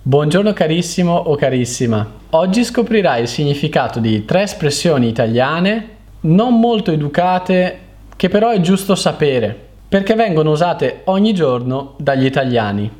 Buongiorno carissimo o carissima. Oggi scoprirai il significato di 3 espressioni italiane non molto educate che però è giusto sapere perché vengono usate ogni giorno dagli italiani.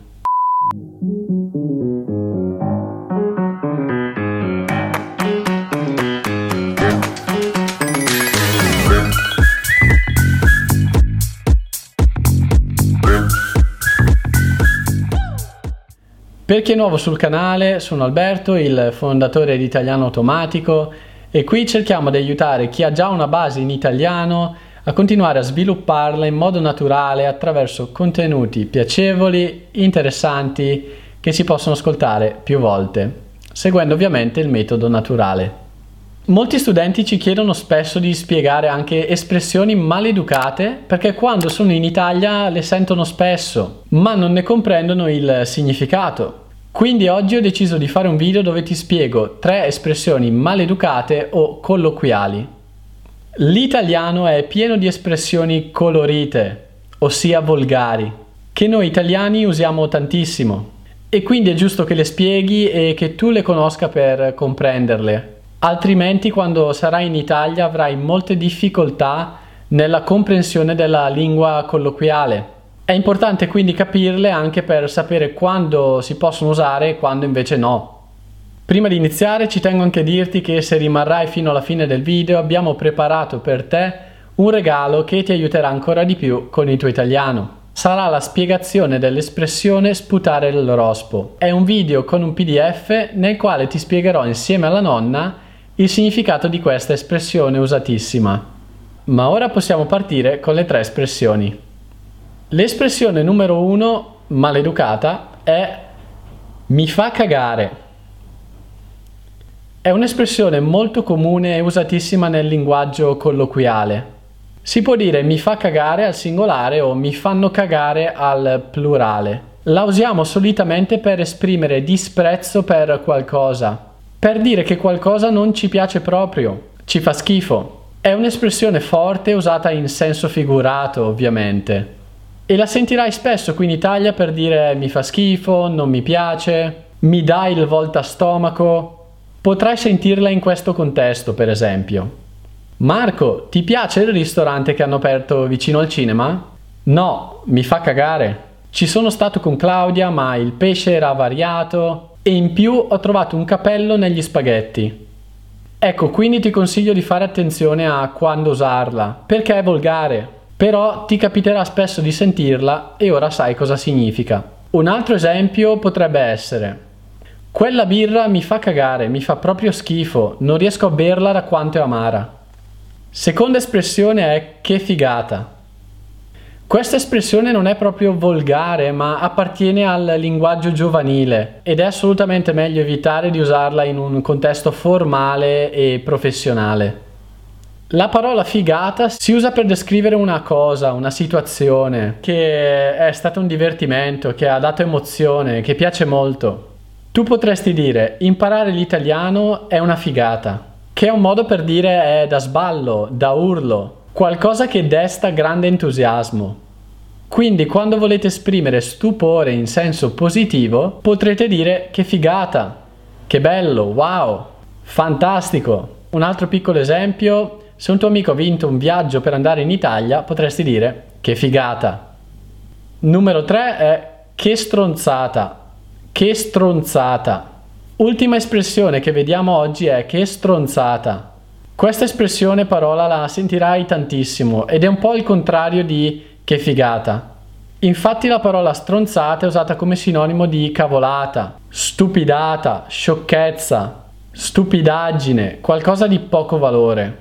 Per chi è nuovo sul canale, sono Alberto, il fondatore di Italiano Automatico, e qui cerchiamo di aiutare chi ha già una base in italiano a continuare a svilupparla in modo naturale attraverso contenuti piacevoli, interessanti, che si possono ascoltare più volte, seguendo ovviamente il metodo naturale. Molti studenti ci chiedono spesso di spiegare anche espressioni maleducate perché quando sono in Italia le sentono spesso, ma non ne comprendono il significato. Quindi oggi ho deciso di fare un video dove ti spiego 3 espressioni maleducate o colloquiali. L'italiano è pieno di espressioni colorite, ossia volgari, che noi italiani usiamo tantissimo, e quindi è giusto che le spieghi e che tu le conosca per comprenderle. Altrimenti quando sarai in Italia avrai molte difficoltà nella comprensione della lingua colloquiale. È importante quindi capirle anche per sapere quando si possono usare e quando invece no. Prima di iniziare ci tengo anche a dirti che se rimarrai fino alla fine del video abbiamo preparato per te un regalo che ti aiuterà ancora di più con il tuo italiano. Sarà la spiegazione dell'espressione sputare l'orospo. È un video con un PDF nel quale ti spiegherò insieme alla nonna il significato di questa espressione usatissima. Ma ora possiamo partire con le 3 espressioni. L'espressione numero 1, maleducata, è mi fa cagare. È un'espressione molto comune e usatissima nel linguaggio colloquiale. Si può dire mi fa cagare al singolare o mi fanno cagare al plurale. La usiamo solitamente per esprimere disprezzo per qualcosa, per dire che qualcosa non ci piace proprio, ci fa schifo. È un'espressione forte usata in senso figurato, ovviamente. E la sentirai spesso qui in Italia per dire mi fa schifo, non mi piace, mi dai il volta stomaco. Potrai sentirla in questo contesto, per esempio. Marco, ti piace il ristorante che hanno aperto vicino al cinema? No, mi fa cagare. Ci sono stato con Claudia, ma il pesce era variato e in più ho trovato un capello negli spaghetti. Ecco, quindi ti consiglio di fare attenzione a quando usarla, perché è volgare, però ti capiterà spesso di sentirla e ora sai cosa significa. Un altro esempio potrebbe essere: quella birra mi fa cagare, mi fa proprio schifo, non riesco a berla da quanto è amara. Seconda espressione è che figata. Questa espressione non è proprio volgare, ma appartiene al linguaggio giovanile ed è assolutamente meglio evitare di usarla in un contesto formale e professionale. La parola figata si usa per descrivere una cosa, una situazione, che è stato un divertimento, che ha dato emozione, che piace molto. Tu potresti dire imparare l'italiano è una figata, che è un modo per dire è da sballo, da urlo, qualcosa che desta grande entusiasmo. Quindi quando volete esprimere stupore in senso positivo potrete dire che figata, che bello, wow, fantastico. Un altro piccolo esempio: se un tuo amico ha vinto un viaggio per andare in Italia potresti dire che figata. Numero 3 è che stronzata, che stronzata. Ultima espressione che vediamo oggi è che stronzata. Questa espressione parola la sentirai tantissimo ed è un po' il contrario di che figata. Infatti la parola stronzata è usata come sinonimo di cavolata, stupidata, sciocchezza, stupidaggine, qualcosa di poco valore.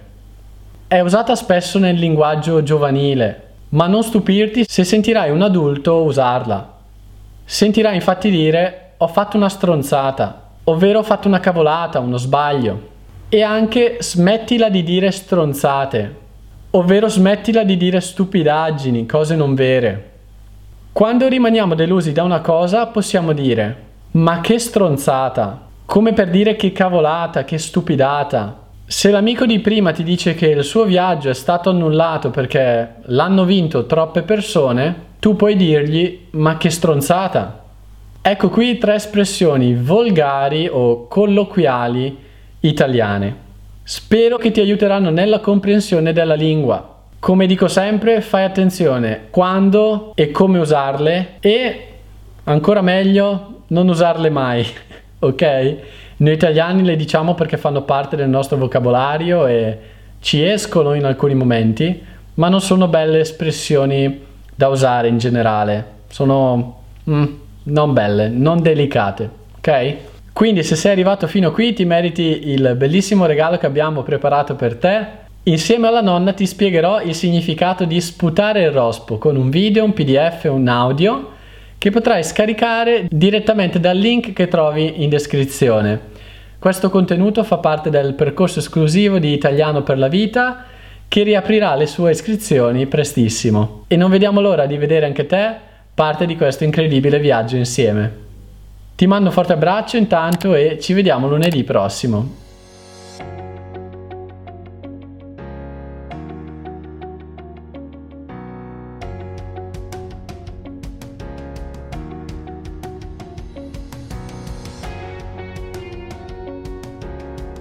È usata spesso nel linguaggio giovanile, ma non stupirti se sentirai un adulto usarla. Sentirai infatti dire ho fatto una stronzata, ovvero ho fatto una cavolata, uno sbaglio. E anche smettila di dire stronzate, ovvero smettila di dire stupidaggini, cose non vere. Quando rimaniamo delusi da una cosa possiamo dire ma che stronzata, come per dire che cavolata, che stupidata. Se l'amico di prima ti dice che il suo viaggio è stato annullato perché l'hanno vinto troppe persone, tu puoi dirgli ma che stronzata. Ecco qui 3 espressioni volgari o colloquiali italiane. Spero che ti aiuteranno nella comprensione della lingua. Come dico sempre, fai attenzione quando e come usarle e, ancora meglio, non usarle mai, ok? Noi italiani le diciamo perché fanno parte del nostro vocabolario e ci escono in alcuni momenti, ma non sono belle espressioni da usare in generale. Sono non belle, non delicate, ok? Quindi se sei arrivato fino qui ti meriti il bellissimo regalo che abbiamo preparato per te. Insieme alla nonna ti spiegherò il significato di sputare il rospo con un video, un PDF e un audio che potrai scaricare direttamente dal link che trovi in descrizione. Questo contenuto fa parte del percorso esclusivo di Italiano per la Vita che riaprirà le sue iscrizioni prestissimo. E non vediamo l'ora di vedere anche te parte di questo incredibile viaggio insieme. Ti mando un forte abbraccio intanto e ci vediamo lunedì prossimo.